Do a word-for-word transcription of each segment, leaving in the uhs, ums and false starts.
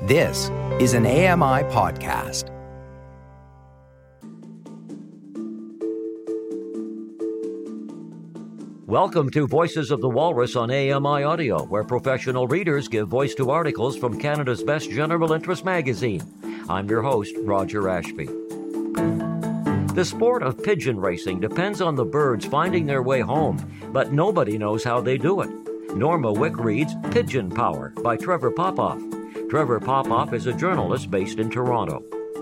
This is an A M I podcast. Welcome to Voices of the Walrus on A M I Audio, where professional readers give voice to articles from Canada's best general interest magazine. I'm your host, Roger Ashby. The sport of pigeon racing depends on the birds finding their way home, but nobody knows how they do it. Norma Wick reads Pigeon Power by Trevor Popoff. Trevor Popoff is a journalist based in Toronto.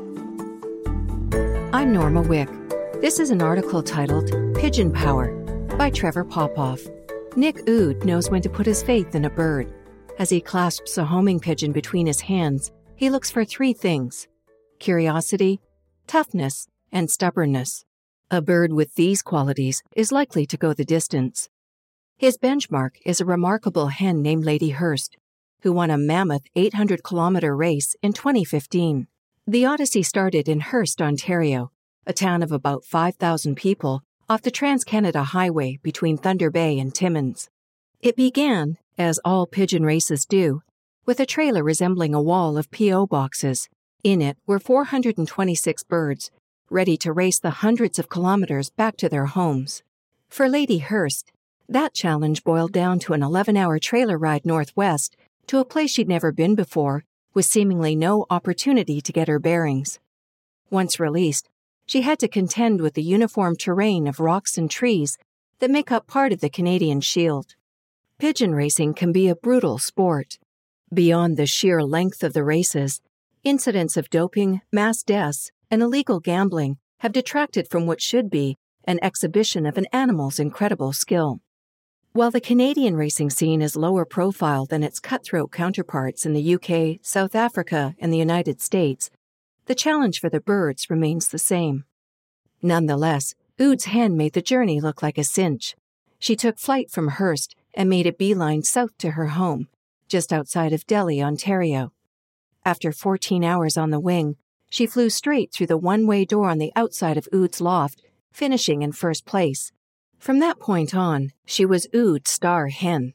I'm Norma Wick. This is an article titled Pigeon Power by Trevor Popoff. Nick Oud knows when to put his faith in a bird. As he clasps a homing pigeon between his hands, he looks for three things: curiosity, toughness, and stubbornness. A bird with these qualities is likely to go the distance. His benchmark is a remarkable hen named Lady Hurst, who won a mammoth eight hundred kilometer race in twenty fifteen. The odyssey started in Hearst, Ontario, a town of about five thousand people off the Trans-Canada Highway between Thunder Bay and Timmins. It began, as all pigeon races do, with a trailer resembling a wall of P O boxes. In it were four hundred twenty-six birds, ready to race the hundreds of kilometers back to their homes. For Lady Hurst, that challenge boiled down to an eleven-hour trailer ride northwest to a place she'd never been before, with seemingly no opportunity to get her bearings. Once released, she had to contend with the uniform terrain of rocks and trees that make up part of the Canadian Shield. Pigeon racing can be a brutal sport. Beyond the sheer length of the races, incidents of doping, mass deaths, and illegal gambling have detracted from what should be an exhibition of an animal's incredible skill. While the Canadian racing scene is lower profile than its cutthroat counterparts in the U K, South Africa, and the United States, the challenge for the birds remains the same. Nonetheless, Oud's hen made the journey look like a cinch. She took flight from Hearst and made a beeline south to her home, just outside of Delhi, Ontario. After fourteen hours on the wing, she flew straight through the one-way door on the outside of Oud's loft, finishing in first place. From that point on, she was Oud's star hen.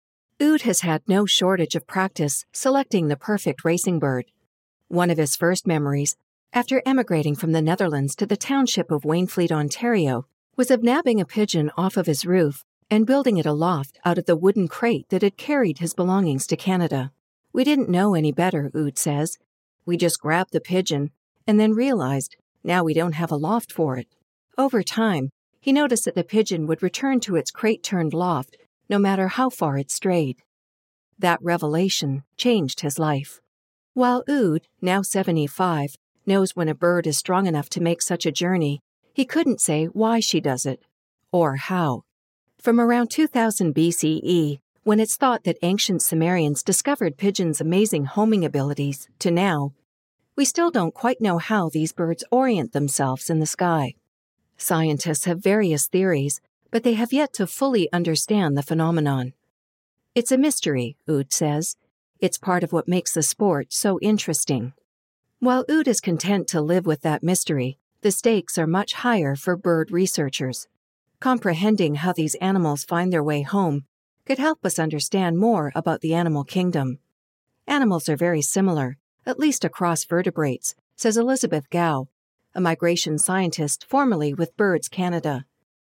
Oud has had no shortage of practice selecting the perfect racing bird. One of his first memories, after emigrating from the Netherlands to the township of Wainfleet, Ontario, was of nabbing a pigeon off of his roof and building it a loft out of the wooden crate that had carried his belongings to Canada. We didn't know any better, Oud says. We just grabbed the pigeon and then realized now we don't have a loft for it. Over time, he noticed that the pigeon would return to its crate-turned loft no matter how far it strayed. That revelation changed his life. While Oud, now seventy-five, knows when a bird is strong enough to make such a journey, he couldn't say why she does it, or how. From around two thousand B C E, when it's thought that ancient Sumerians discovered pigeons' amazing homing abilities, to now, we still don't quite know how these birds orient themselves in the sky. Scientists have various theories, but they have yet to fully understand the phenomenon. It's a mystery, Oud says. It's part of what makes the sport so interesting. While Oud is content to live with that mystery, the stakes are much higher for bird researchers. Comprehending how these animals find their way home could help us understand more about the animal kingdom. Animals are very similar, at least across vertebrates, says Elizabeth Gow, a migration scientist formerly with Birds Canada.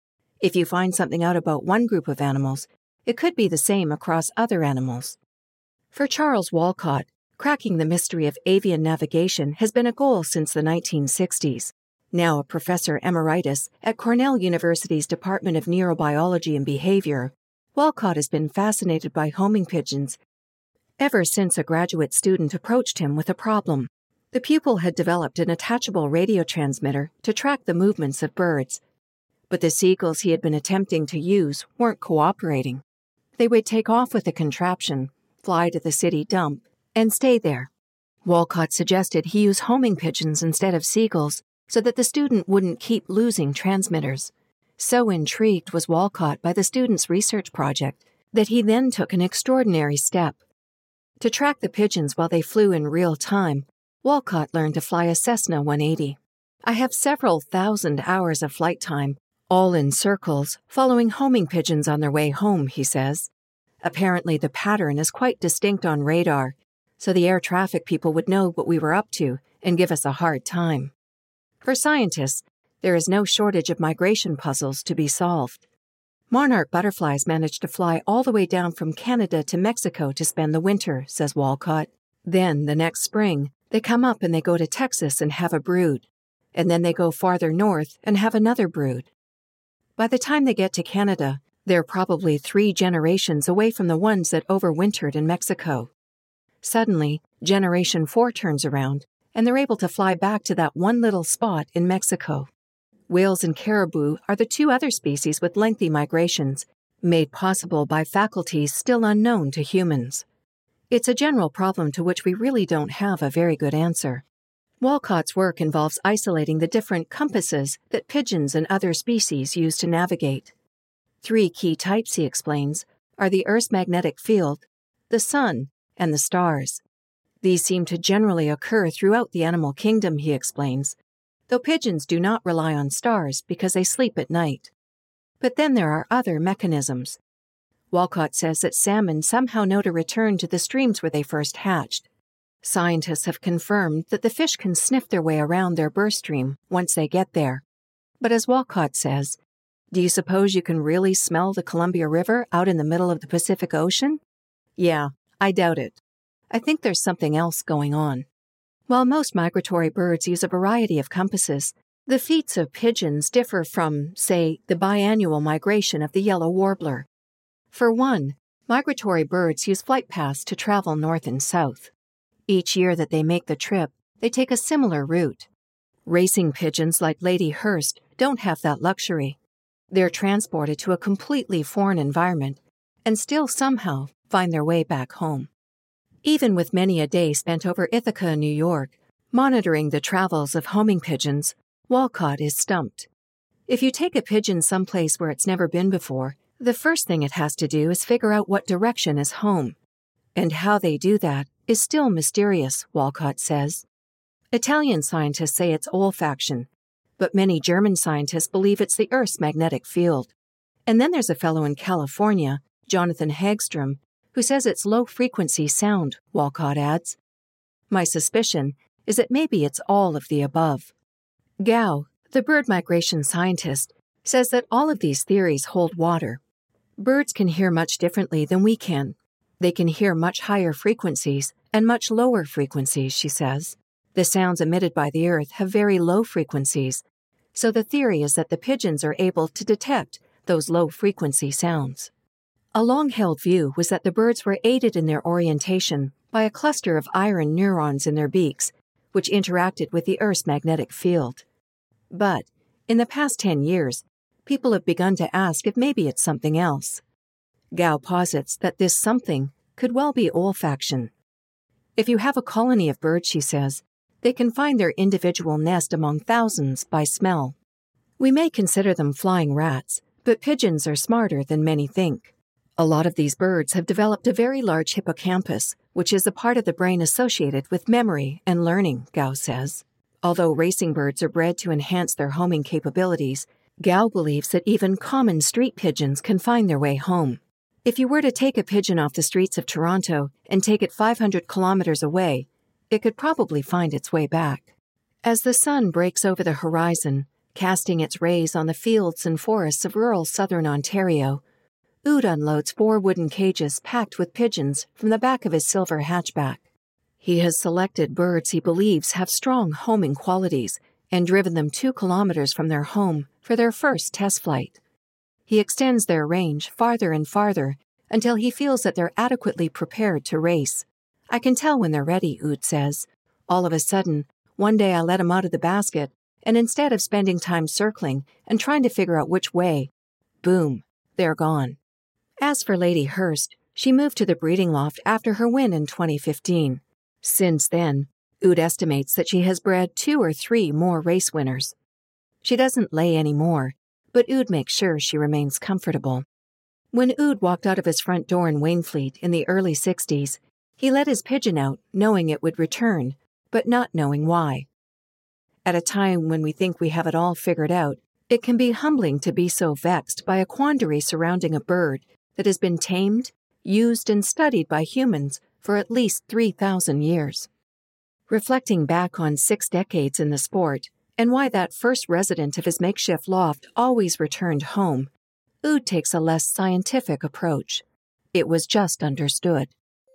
If you find something out about one group of animals, it could be the same across other animals. For Charles Walcott, cracking the mystery of avian navigation has been a goal since the nineteen sixties. Now a professor emeritus at Cornell University's Department of Neurobiology and Behavior, Walcott has been fascinated by homing pigeons ever since a graduate student approached him with a problem. The pupil had developed an attachable radio transmitter to track the movements of birds, but the seagulls he had been attempting to use weren't cooperating. They would take off with the contraption, fly to the city dump, and stay there. Walcott suggested he use homing pigeons instead of seagulls so that the student wouldn't keep losing transmitters. So intrigued was Walcott by the student's research project that he then took an extraordinary step. To track the pigeons while they flew in real time, Walcott learned to fly a Cessna one eighty. I have several thousand hours of flight time, all in circles, following homing pigeons on their way home, he says. Apparently the pattern is quite distinct on radar, so the air traffic people would know what we were up to and give us a hard time. For scientists, there is no shortage of migration puzzles to be solved. Monarch butterflies manage to fly all the way down from Canada to Mexico to spend the winter, says Walcott. Then, the next spring, they come up and they go to Texas and have a brood. And then they go farther north and have another brood. By the time they get to Canada, they're probably three generations away from the ones that overwintered in Mexico. Suddenly, Generation four turns around, and they're able to fly back to that one little spot in Mexico. Whales and caribou are the two other species with lengthy migrations, made possible by faculties still unknown to humans. It's a general problem to which we really don't have a very good answer. Walcott's work involves isolating the different compasses that pigeons and other species use to navigate. Three key types, he explains, are the Earth's magnetic field, the sun, and the stars. These seem to generally occur throughout the animal kingdom, he explains, though pigeons do not rely on stars because they sleep at night. But then there are other mechanisms. Walcott says that salmon somehow know to return to the streams where they first hatched. Scientists have confirmed that the fish can sniff their way around their birth stream once they get there. But as Walcott says, do you suppose you can really smell the Columbia River out in the middle of the Pacific Ocean? Yeah, I doubt it. I think there's something else going on. While most migratory birds use a variety of compasses, the feats of pigeons differ from, say, the biannual migration of the yellow warbler. For one, migratory birds use flight paths to travel north and south. Each year that they make the trip, they take a similar route. Racing pigeons like Lady Hurst don't have that luxury. They're transported to a completely foreign environment and still somehow find their way back home. Even with many a day spent over Ithaca, New York, monitoring the travels of homing pigeons, Walcott is stumped. If you take a pigeon someplace where it's never been before, the first thing it has to do is figure out what direction is home. And how they do that is still mysterious, Walcott says. Italian scientists say it's olfaction, but many German scientists believe it's the Earth's magnetic field. And then there's a fellow in California, Jonathan Hagstrom, who says it's low-frequency sound, Walcott adds. My suspicion is that maybe it's all of the above. Gao, the bird migration scientist, says that all of these theories hold water. Birds can hear much differently than we can. They can hear much higher frequencies and much lower frequencies, she says. The sounds emitted by the Earth have very low frequencies, so the theory is that the pigeons are able to detect those low-frequency sounds. A long-held view was that the birds were aided in their orientation by a cluster of iron neurons in their beaks, which interacted with the Earth's magnetic field. But, in the past ten years, people have begun to ask if maybe it's something else. Gao posits that this something could well be olfaction. If you have a colony of birds, she says, they can find their individual nest among thousands by smell. We may consider them flying rats, but pigeons are smarter than many think. A lot of these birds have developed a very large hippocampus, which is a part of the brain associated with memory and learning, Gao says. Although racing birds are bred to enhance their homing capabilities, Gao believes that even common street pigeons can find their way home. If you were to take a pigeon off the streets of Toronto and take it five hundred kilometers away, it could probably find its way back. As the sun breaks over the horizon, casting its rays on the fields and forests of rural southern Ontario, Ood unloads four wooden cages packed with pigeons from the back of his silver hatchback. He has selected birds he believes have strong homing qualities and driven them two kilometers from their home for their first test flight. He extends their range farther and farther until he feels that they're adequately prepared to race. I can tell when they're ready, Ood says. All of a sudden, one day I let him out of the basket, and instead of spending time circling and trying to figure out which way, boom, they're gone. As for Lady Hurst, she moved to the breeding loft after her win in twenty fifteen. Since then, Ood estimates that she has bred two or three more race winners. She doesn't lay any more, but Ood makes sure she remains comfortable. When Ood walked out of his front door in Wainfleet in the early sixties, he let his pigeon out knowing it would return, but not knowing why. At a time when we think we have it all figured out, it can be humbling to be so vexed by a quandary surrounding a bird that has been tamed, used, and studied by humans for at least three thousand years. Reflecting back on six decades in the sport, and why that first resident of his makeshift loft always returned home, Ood takes a less scientific approach. It was just understood.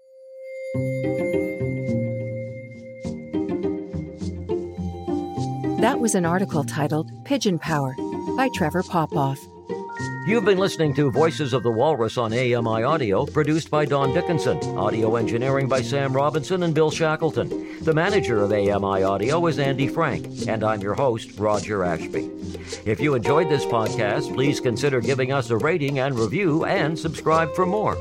That was an article titled Pigeon Power by Trevor Popoff. You've been listening to Voices of the Walrus on A M I Audio, produced by Don Dickinson. Audio engineering by Sam Robinson and Bill Shackleton. The manager of A M I Audio is Andy Frank, and I'm your host, Roger Ashby. If you enjoyed this podcast, please consider giving us a rating and review, and subscribe for more.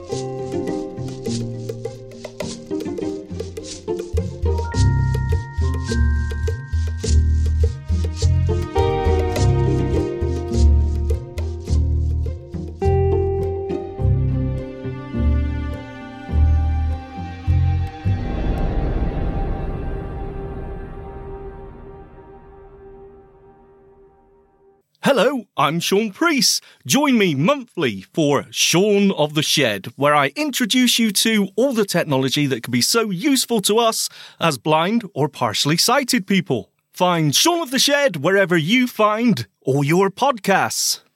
Hello, I'm Sean Priest. Join me monthly for Shaun of the Shed, where I introduce you to all the technology that can be so useful to us as blind or partially sighted people. Find Shaun of the Shed wherever you find all your podcasts.